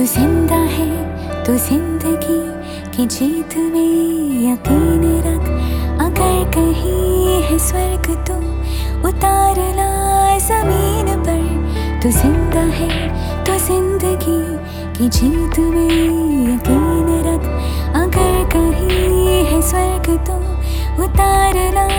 जिंदा है तो जिंदगी की जीत में यकीन रख। अगर कहीं है स्वर्ग तो उतार ला जमीन पर। तू जिंदा है तो जिंदगी की जीत में यकीन रख। अगर कहीं है स्वर्ग तो उतार ला